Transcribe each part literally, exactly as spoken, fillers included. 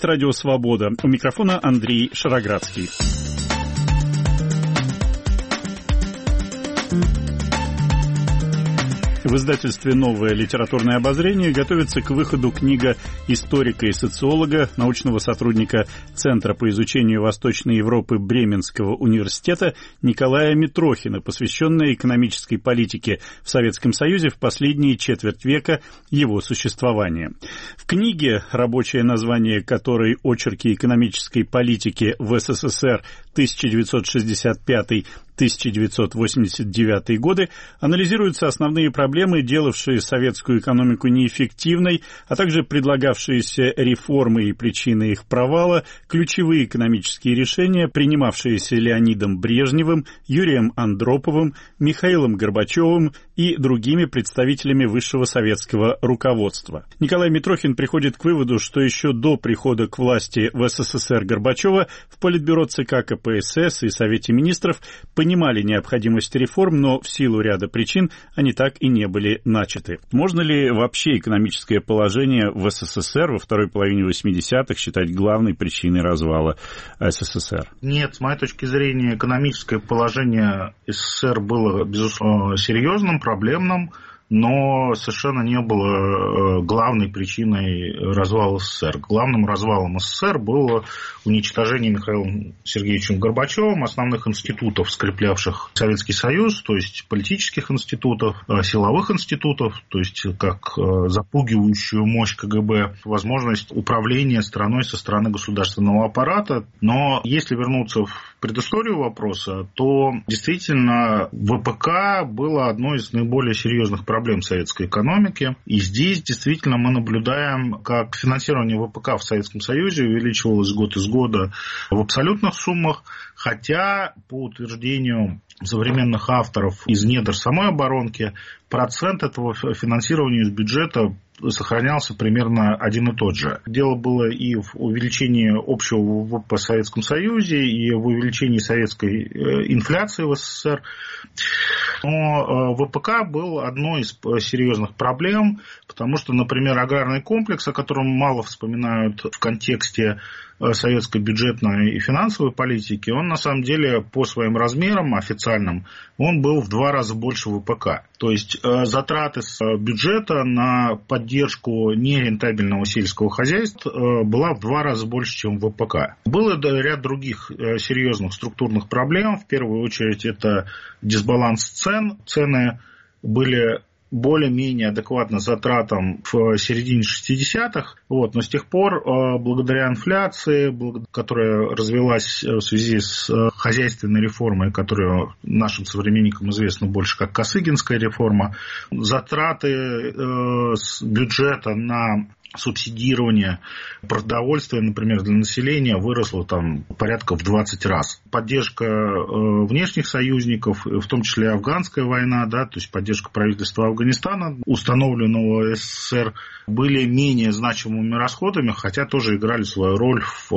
журналист «Радио Свобода». У микрофона Андрей Шароградский. В издательстве «Новое литературное обозрение» готовится к выходу книга историка и социолога, научного сотрудника Центра по изучению Восточной Европы Бременского университета Николая Митрохина, посвященная экономической политике в Советском Союзе в последние четверть века его существования. В книге, рабочее название которой «Очерки экономической политики в СССР тысяча девятьсот шестьдесят пятый — тысяча девятьсот восемьдесят девятый годы», анализируются основные проблемы, делавшие советскую экономику неэффективной, а также предлагавшиеся реформы и причины их провала, ключевые экономические решения, принимавшиеся Леонидом Брежневым, Юрием Андроповым, Михаилом Горбачевым и другими представителями высшего советского руководства. Николай Митрохин приходит к выводу, что еще до прихода к власти в СССР Горбачева в Политбюро ЦК КПСС и Совете министров понимали необходимость реформ, но в силу ряда причин они так и не были начаты. Можно ли вообще экономическое положение в СССР во второй половине восьмидесятых считать главной причиной развала СССР? Нет, с моей точки зрения, экономическое положение СССР было, безусловно, серьезным, проблемным, но совершенно не было главной причиной развала СССР. Главным развалом СССР было уничтожение Михаилом Сергеевичем Горбачевым основных институтов, скреплявших Советский Союз, то есть политических институтов, силовых институтов, то есть как запугивающую мощь КГБ, возможность управления страной со стороны государственного аппарата. Но если вернуться в предысторию вопроса, то действительно ВПК было одной из наиболее серьезных проблем проблем советской экономики. И здесь действительно мы наблюдаем, как финансирование ВПК в Советском Союзе увеличивалось год из года в абсолютных суммах, хотя, по утверждению современных авторов из недр самой оборонки, процент этого финансирования из бюджета сохранялся примерно один и тот же. Дело было и в увеличении общего ВВП в Советском Союзе, и в увеличении советской инфляции в СССР. Но ВПК был одной из серьезных проблем, потому что, например, аграрный комплекс, о котором мало вспоминают в контексте советской бюджетной и финансовой политики, он на самом деле по своим размерам официальным, он был в два раза больше ВПК. То есть затраты с бюджета на поддержку нерентабельного сельского хозяйства была в два раза больше, чем ВПК. Был ряд других серьезных структурных проблем. В первую очередь это дисбаланс цен. Цены были более-менее адекватно затратам в середине шестидесятых, вот, но с тех пор, благодаря инфляции, которая развилась в связи с хозяйственной реформой, которая нашим современникам известна больше как Косыгинская реформа, затраты с бюджета на субсидирование продовольствия, например, для населения выросло там порядка в двадцать раз. Поддержка э, внешних союзников, в том числе афганская война, да, то есть поддержка правительства Афганистана, установленного СССР, были менее значимыми расходами, хотя тоже играли свою роль в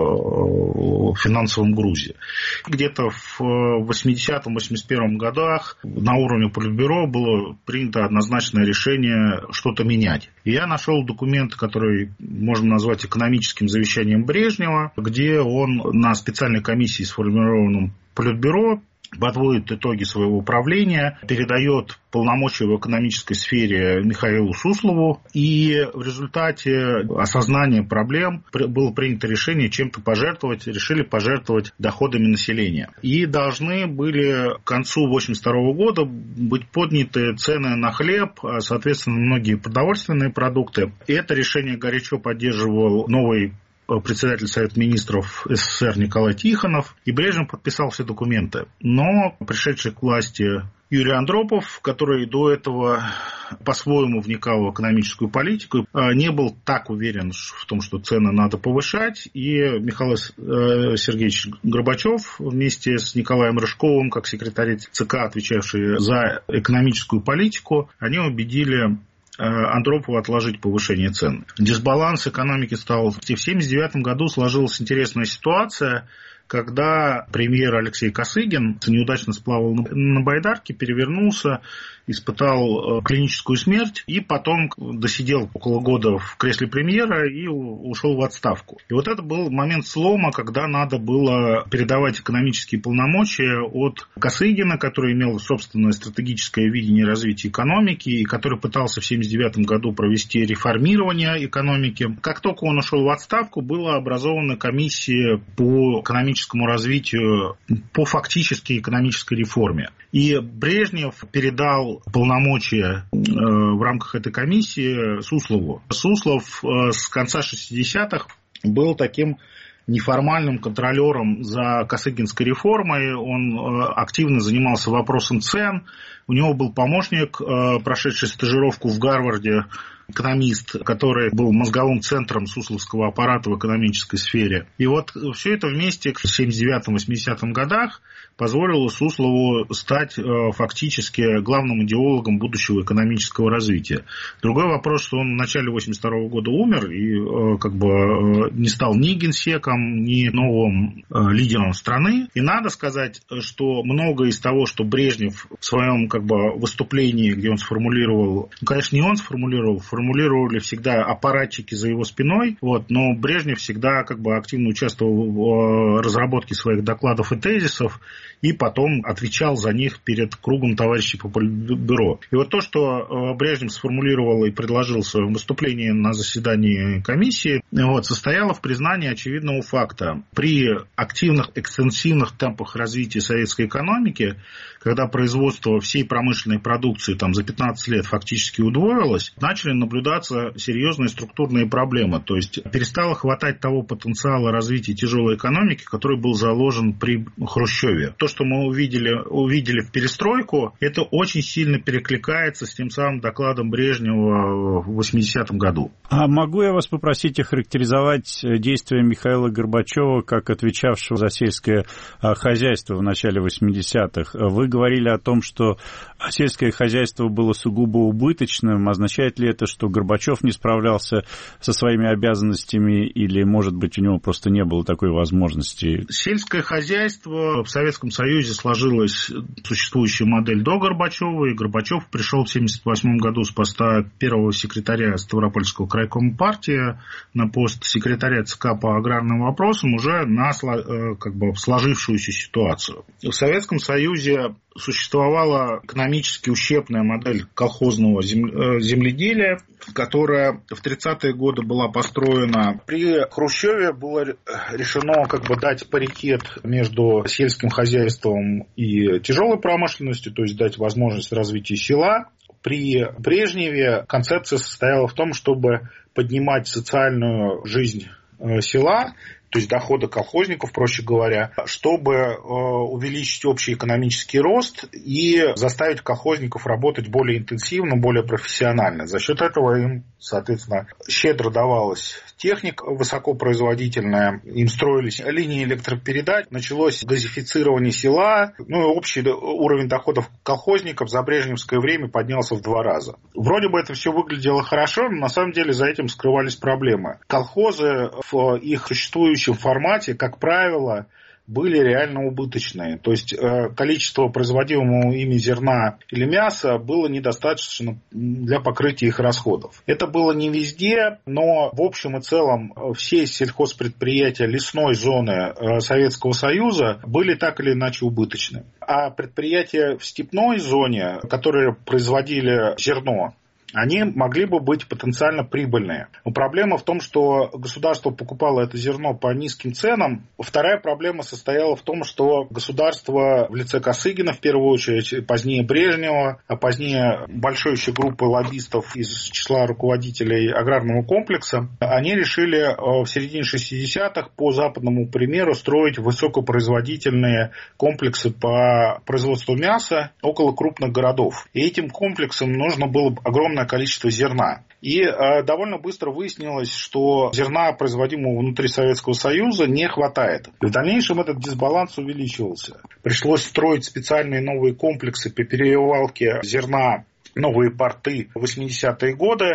э, финансовом грузе. Где-то в восьмидесятом — восемьдесят первом годах на уровне Политбюро было принято однозначное решение что-то менять. И я нашел документ, который можно назвать экономическим завещанием Брежнева, где он на специальной комиссии, сформированном Политбюро, подводит итоги своего управления, передает полномочия в экономической сфере Михаилу Суслову, и в результате осознания проблем было принято решение чем-то пожертвовать, решили пожертвовать доходами населения. И должны были к концу восемьдесят второго года быть подняты цены на хлеб, соответственно, многие продовольственные продукты. И это решение горячо поддерживал новый председатель Совета министров СССР Николай Тихонов, и Брежнев подписал все документы. Но пришедший к власти Юрий Андропов, который до этого по-своему вникал в экономическую политику, не был так уверен в том, что цены надо повышать, и Михаил Сергеевич Горбачев вместе с Николаем Рыжковым, как секретарь ЦК, отвечавший за экономическую политику, они убедили Андропову отложить повышение цен. Дисбаланс экономики стал. В тысяча девятьсот семьдесят девятом году сложилась интересная ситуация, когда премьер Алексей Косыгин неудачно сплавал на байдарке, перевернулся, испытал клиническую смерть и потом досидел около года в кресле премьера и ушел в отставку. И вот это был момент слома, когда надо было передавать экономические полномочия от Косыгина, который имел собственное стратегическое видение развития экономики и который пытался в семьдесят девятом году провести реформирование экономики. Как только он ушел в отставку, была образована комиссия по экономическому развитию, по фактически экономической реформе. И Брежнев передал полномочия э, в рамках этой комиссии Суслову. Суслов э, с конца шестидесятых был таким неформальным контролером за косыгинской реформой. Он э, активно занимался вопросом цен. У него был помощник, э, прошедший стажировку в Гарварде, экономист, который был мозговым центром сусловского аппарата в экономической сфере. И вот все это вместе в семьдесят девятом — восьмидесятых годах позволило Суслову стать э, фактически главным идеологом будущего экономического развития. Другой вопрос, что он в начале восемьдесят второго года умер и э, как бы э, не стал ни генсеком, ни новым э, лидером страны. И надо сказать, что многое из того, что Брежнев в своем как бы выступлении, где он сформулировал, ну, конечно, не он сформулировал, формулировали всегда аппаратчики за его спиной, вот, но Брежнев всегда как бы активно участвовал в э, разработке своих докладов и тезисов, и потом отвечал за них перед кругом товарищей по Политбюро. И вот то, что Брежнев сформулировал и предложил в своем выступлении на заседании комиссии, вот, состояло в признании очевидного факта. При активных, экстенсивных темпах развития советской экономики, когда производство всей промышленной продукции там, за пятнадцать лет фактически удвоилось, начали наблюдаться серьезные структурные проблемы. То есть перестало хватать того потенциала развития тяжелой экономики, который был заложен при Хрущеве. То, что мы увидели, увидели в перестройку, это очень сильно перекликается с тем самым докладом Брежнева в восьмидесятом году. А могу я вас попросить охарактеризовать действия Михаила Горбачева как отвечавшего за сельское хозяйство в начале восьмидесятых? Вы говорили о том, что сельское хозяйство было сугубо убыточным. Означает ли это, что Горбачев не справлялся со своими обязанностями или, может быть, у него просто не было такой возможности? Сельское хозяйство в Советском Союзе сложилась существующая модель до Горбачева, и Горбачев пришел в семьдесят восьмом году с поста первого секретаря Ставропольского крайкома партии на пост секретаря ЦК по аграрным вопросам уже на как бы, сложившуюся ситуацию. В Советском Союзе существовала экономически ущербная модель колхозного земледелия, которая в тридцатые годы была построена. При Хрущеве было решено как бы дать паритет между сельским хозяйством и тяжелой промышленностью, то есть дать возможность развития села. При Брежневе концепция состояла в том, чтобы поднимать социальную жизнь села, то есть доходы колхозников, проще говоря, чтобы э, увеличить общий экономический рост и заставить колхозников работать более интенсивно, более профессионально. За счет этого им, соответственно, щедро давалась техника высокопроизводительная, им строились линии электропередач, началось газифицирование села, ну и общий уровень доходов колхозников за брежневское время поднялся в два раза. Вроде бы это все выглядело хорошо, но на самом деле за этим скрывались проблемы. Колхозы в их существующем формате, как правило, были реально убыточные. То есть количество производимого ими зерна или мяса было недостаточно для покрытия их расходов. Это было не везде, но в общем и целом все сельхозпредприятия лесной зоны Советского Союза были так или иначе убыточны. А предприятия в степной зоне, которые производили зерно, они могли бы быть потенциально прибыльные. Но проблема в том, что государство покупало это зерно по низким ценам. Вторая проблема состояла в том, что государство в лице Косыгина, в первую очередь, позднее Брежнева, а позднее большой еще группы лоббистов из числа руководителей аграрного комплекса, они решили в середине шестидесятых по западному примеру строить высокопроизводительные комплексы по производству мяса около крупных городов. И этим комплексам нужно было огромное количество зерна. И э, довольно быстро выяснилось, что зерна, производимого внутри Советского Союза, не хватает. И в дальнейшем этот дисбаланс увеличивался. Пришлось строить специальные новые комплексы по перевалке зерна, новые порты в восьмидесятые годы.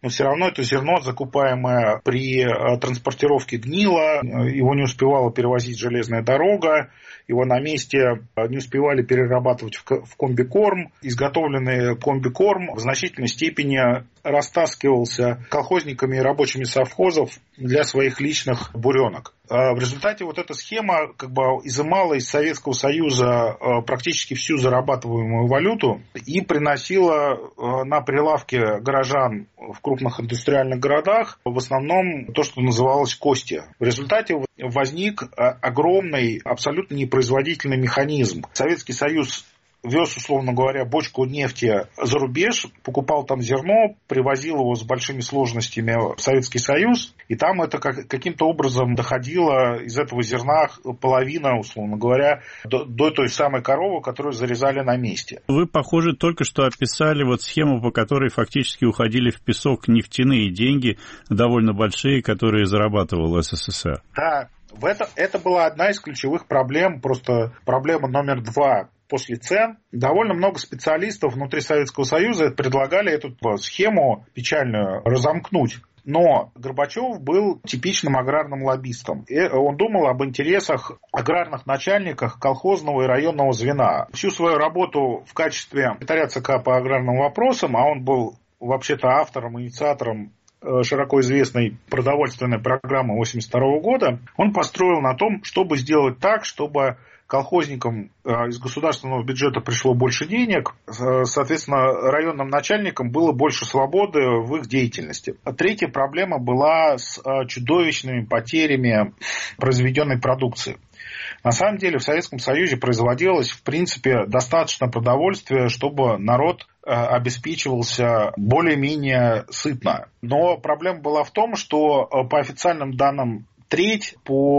но все равно это зерно, закупаемое при транспортировке, гнило, его не успевала перевозить железная дорога, его на месте не успевали перерабатывать в комбикорм. Изготовленный комбикорм в значительной степени растаскивался колхозниками и рабочими совхозов для своих личных буренок. В результате вот эта схема как бы изымала из Советского Союза практически всю зарабатываемую валюту и приносила на прилавки горожан в крупных индустриальных городах в основном то, что называлось кости. В результате возник огромный, абсолютно непроизводительный механизм. Советский Союз вез, условно говоря, бочку нефти за рубеж, покупал там зерно, привозил его с большими сложностями в Советский Союз, и там это как, каким-то образом доходило из этого зерна половина, условно говоря, до, до той самой коровы, которую зарезали на месте. Вы, похоже, только что описали вот схему, по которой фактически уходили в песок нефтяные деньги, довольно большие, которые зарабатывал СССР. Да, в это, это была одна из ключевых проблем, просто проблема номер два. После цен довольно много специалистов внутри Советского Союза предлагали эту схему печальную разомкнуть. Но Горбачев был типичным аграрным лоббистом. И он думал об интересах аграрных начальников колхозного и районного звена. Всю свою работу в качестве секретаря ЦК по аграрным вопросам, а он был вообще-то автором, инициатором широко известной продовольственной программы восемьдесят второго года, он построил на том, чтобы сделать так, чтобы колхозникам из государственного бюджета пришло больше денег, соответственно, районным начальникам было больше свободы в их деятельности. А третья проблема была с чудовищными потерями произведенной продукции. На самом деле в Советском Союзе производилось, в принципе, достаточно продовольствия, чтобы народ обеспечивался более-менее сытно. Но проблема была в том, что по официальным данным треть,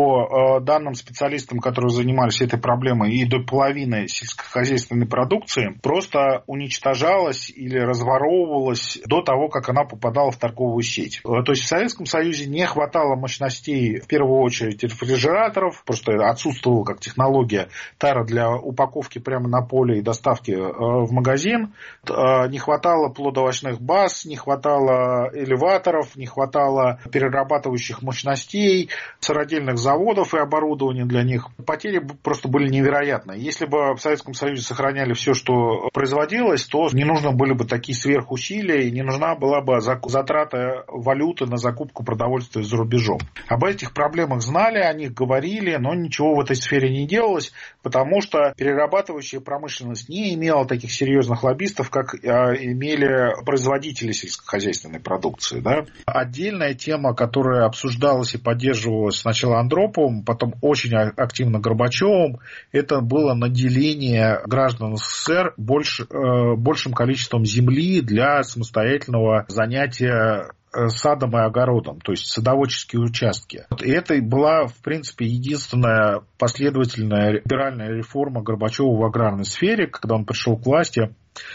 по э, данным специалистам, которые занимались этой проблемой, и до половины сельскохозяйственной продукции просто уничтожалась или разворовывалась до того, как она попадала в торговую сеть. То есть в Советском Союзе не хватало мощностей, в первую очередь, рефрижераторов, просто отсутствовала как технология тара для упаковки прямо на поле и доставки э, в магазин. Э, не хватало плодоовощных баз, не хватало элеваторов, не хватало перерабатывающих мощностей, сыродельных заводов и оборудования для них. Потери просто были невероятные. Если бы в Советском Союзе сохраняли все, что производилось, то не нужны были бы такие сверхусилия, и не нужна была бы затрата валюты на закупку продовольствия за рубежом. Об этих проблемах знали, о них говорили, но ничего в этой сфере не делалось, потому что перерабатывающая промышленность не имела таких серьезных лоббистов, как имели производители сельскохозяйственной продукции. Да? Отдельная тема, которая обсуждалась и поддерживалась сначала Андроповым, потом очень активно Горбачевым, это было наделение граждан СССР больше, э, большим количеством земли для самостоятельного занятия садом и огородом, то есть садоводческие участки. И это была, в принципе, единственная последовательная либеральная реформа Горбачева в аграрной сфере, когда он пришел к власти.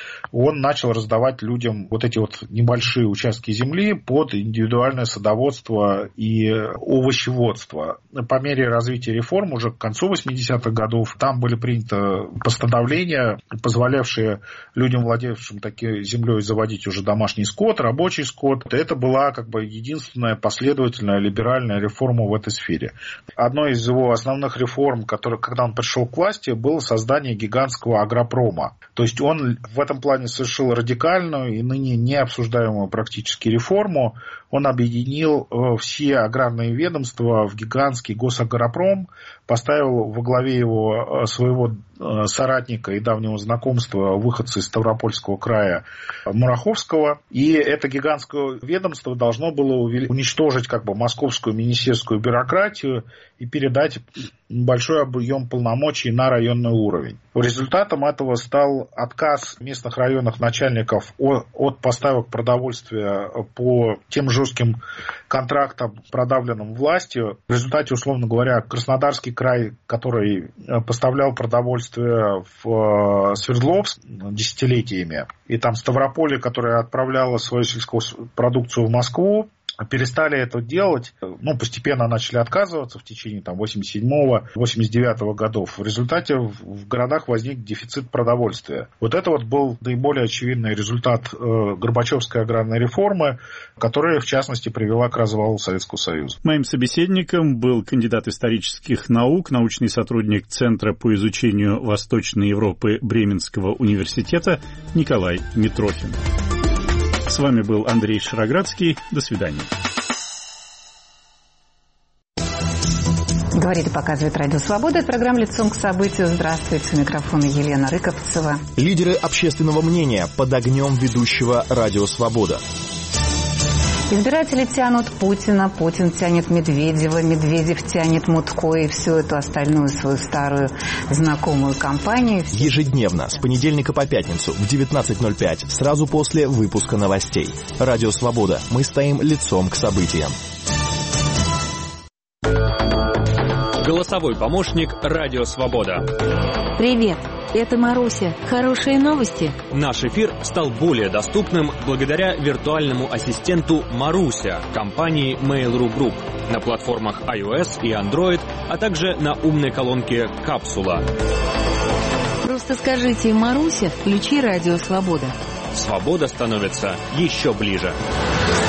Он начал раздавать людям вот эти вот небольшие участки земли под индивидуальное садоводство и овощеводство. По мере развития реформ уже к концу восьмидесятых годов там были приняты постановления, позволявшие людям, владевшим такой землей, заводить уже домашний скот, рабочий скот. Это была как бы единственная последовательная либеральная реформа в этой сфере. Одной из его основных реформ, которая, когда он пришел к власти, было создание гигантского агропрома. То есть он в этом плане совершил радикальную и ныне необсуждаемую практически реформу. Он объединил все аграрные ведомства в гигантский госагропром, поставил во главе его своего соратника и давнего знакомства, выходца из Ставропольского края Мураховского. И это гигантское ведомство должно было уничтожить как бы московскую министерскую бюрократию и передать большой объем полномочий на районный уровень. Результатом этого стал отказ местных районных начальников от поставок продовольствия по тем жестким контрактам, продавленным властью. В результате, условно говоря, Краснодарский край, который поставлял продовольствие в Свердловск десятилетиями, и там Ставрополье, которое отправляло свою сельскую продукцию в Москву, перестали это делать, ну, постепенно начали отказываться в течение там восемьдесят седьмого — восемьдесят девятого годов. В результате в городах возник дефицит продовольствия. Вот это вот был наиболее очевидный результат э, Горбачевской аграрной реформы, которая, в частности, привела к развалу Советского Союза. Моим собеседником был кандидат исторических наук, научный сотрудник Центра по изучению Восточной Европы Бременского университета Николай Митрохин. С вами был Андрей Шароградский. До свидания. Говорит и показывает Радио Свобода. Это программа «Лицом к событию». Здравствуйте. У микрофона Елена Рыковцева. Лидеры общественного мнения под огнем ведущего Радио Свобода. Избиратели тянут Путина, Путин тянет Медведева, Медведев тянет Мутко и всю эту остальную свою старую знакомую компанию. Ежедневно, с понедельника по пятницу в девятнадцать ноль пять, сразу после выпуска новостей. Радио Свобода. Мы стоим лицом к событиям. Голосовой помощник «Радио Свобода». Привет, это Маруся. Хорошие новости? Наш эфир стал более доступным благодаря виртуальному ассистенту Маруся компании Mail.ru Group на платформах iOS и Android, а также на умной колонке «Капсула». Просто скажите: «Маруся, включи Радио Свобода». Свобода становится еще ближе.